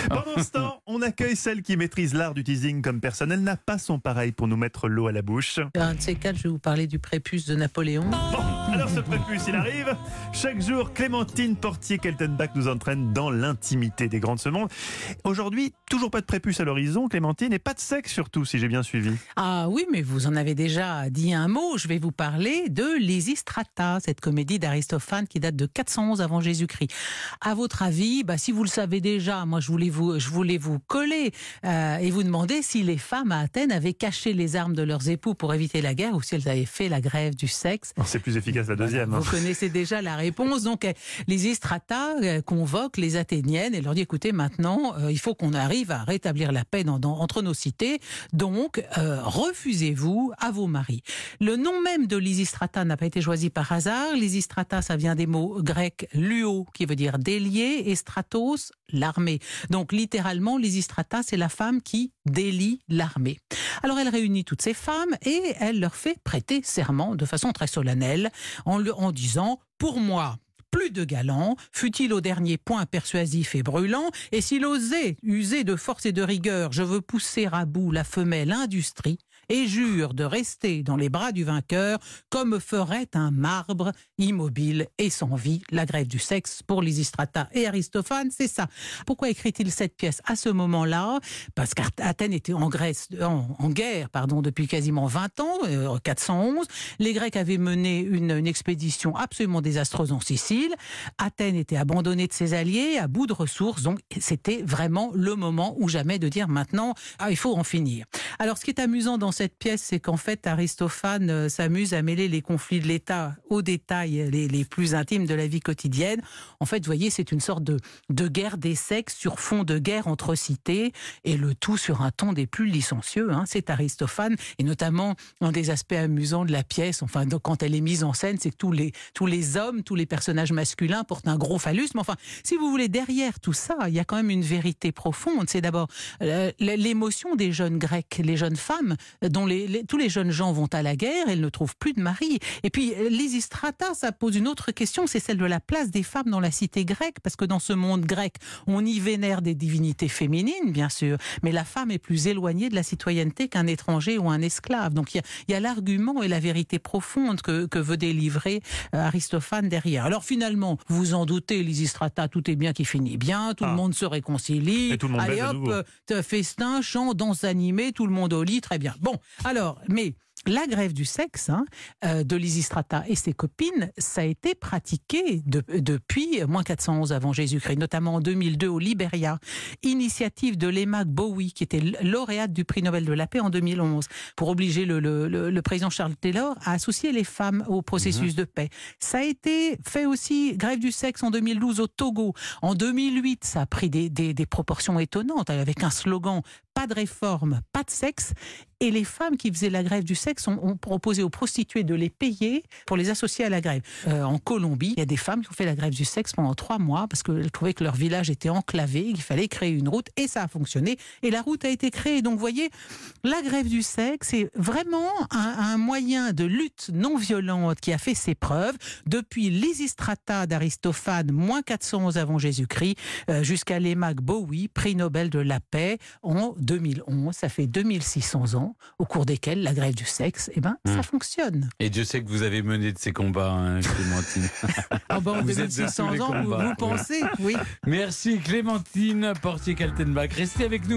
Pendant ce temps, on accueille celle qui maîtrise l'art du teasing comme personne. Elle n'a pas son pareil pour nous mettre l'eau à la bouche. Un de ces quatre, je vais vous parler du prépuce de Napoléon. Bon, alors ce prépuce, il arrive. Chaque jour, Clémentine Portier-Keltenbach nous entraîne dans l'intimité des grands de ce monde. Aujourd'hui, toujours pas de prépuce à l'horizon, Clémentine, et pas de sexe surtout, si j'ai bien suivi. Ah oui, mais vous en avez déjà dit un mot. Je vais vous parler de Lysistrata, cette comédie d'Aristophane qui date de 411 avant Jésus-Christ. À votre avis, si vous le savez déjà, moi je voulais vous coller et vous demander si les femmes à Athènes avaient caché les armes de leurs époux pour éviter la guerre ou si elles avaient fait la grève du sexe. C'est plus efficace la deuxième. Vous connaissez déjà la réponse. Donc, Lysistrata convoque les Athéniennes et leur dit, écoutez, maintenant, il faut qu'on arrive à rétablir la paix entre nos cités. Donc, refusez-vous à vos maris. Le nom même de Lysistrata n'a pas été choisi par hasard. Lysistrata, ça vient des mots grecs luo, qui veut dire délier, et stratos, l'armée. Donc, littéralement, Lysistrata, c'est la femme qui délie l'armée. Alors, elle réunit toutes ces femmes et elle leur fait prêter serment de façon très solennelle en disant « Pour moi, plus de galant, fût-il au dernier point persuasif et brûlant, et s'il osait user de force et de rigueur, je veux pousser à bout la femelle industrie, et jure de rester dans les bras du vainqueur comme ferait un marbre immobile et sans vie. » La grève du sexe pour Lysistrata et Aristophane, c'est ça. Pourquoi écrit-il cette pièce à ce moment-là? Parce qu'Athènes était en guerre depuis quasiment 20 ans, 411. Les Grecs avaient mené une expédition absolument désastreuse en Sicile. Athènes était abandonnée de ses alliés, à bout de ressources. Donc c'était vraiment le moment ou jamais de dire maintenant, il faut en finir. Alors ce qui est amusant dans cette pièce, c'est qu'en fait Aristophane s'amuse à mêler les conflits de l'État aux détails les plus intimes de la vie quotidienne. En fait, vous voyez, c'est une sorte de guerre des sexes sur fond de guerre entre cités, et le tout sur un ton des plus licencieux. C'est Aristophane, et notamment un des aspects amusants de la pièce, quand elle est mise en scène, c'est que tous les hommes, tous les personnages masculins portent un gros phallus. Mais si vous voulez, derrière tout ça, il y a quand même une vérité profonde. C'est d'abord l'émotion des jeunes Grecs, les jeunes femmes, dont tous les jeunes gens vont à la guerre, elles ne trouvent plus de mari. Et puis Lysistrata, ça pose une autre question, c'est celle de la place des femmes dans la cité grecque, parce que dans ce monde grec, on y vénère des divinités féminines, bien sûr, mais la femme est plus éloignée de la citoyenneté qu'un étranger ou un esclave. Donc il y a l'argument et la vérité profonde que veut délivrer Aristophane derrière. Alors finalement, vous en doutez, Lysistrata, tout est bien qui finit bien, tout le monde se réconcilie, et tout le monde allez baise à nouveau. Festin, chant, danse animée, tout le monde au lit, très bien. Bon, alors, mais la grève du sexe de Lysistrata et ses copines, ça a été pratiqué depuis moins 411 avant Jésus-Christ, notamment en 2002 au Libéria. Initiative de Lema Bowie, qui était lauréate du prix Nobel de la paix en 2011, pour obliger le président Charles Taylor à associer les femmes au processus de paix. Ça a été fait aussi, grève du sexe en 2012 au Togo. En 2008, ça a pris des proportions étonnantes, avec un slogan « Pas de réforme, pas de sexe ». Et les femmes qui faisaient la grève du sexe ont proposé aux prostituées de les payer pour les associer à la grève. En Colombie, il y a des femmes qui ont fait la grève du sexe pendant 3 mois parce qu'elles trouvaient que leur village était enclavé, qu'il fallait créer une route, et ça a fonctionné. Et la route a été créée. Donc vous voyez, la grève du sexe, c'est vraiment un moyen de lutte non violente qui a fait ses preuves depuis Lysistrata d'Aristophane, moins 411 avant Jésus-Christ, jusqu'à Lema Bowie, prix Nobel de la paix en 2011. Ça fait 2600 ans au cours desquels la grève du sexe, ça fonctionne. Et Dieu sait que vous avez mené de ces combats, Clémentine. En Vous êtes 2600 de tous les ans, combats. vous pensez, oui. Merci Clémentine Portier-Keltenbach. Restez avec nous.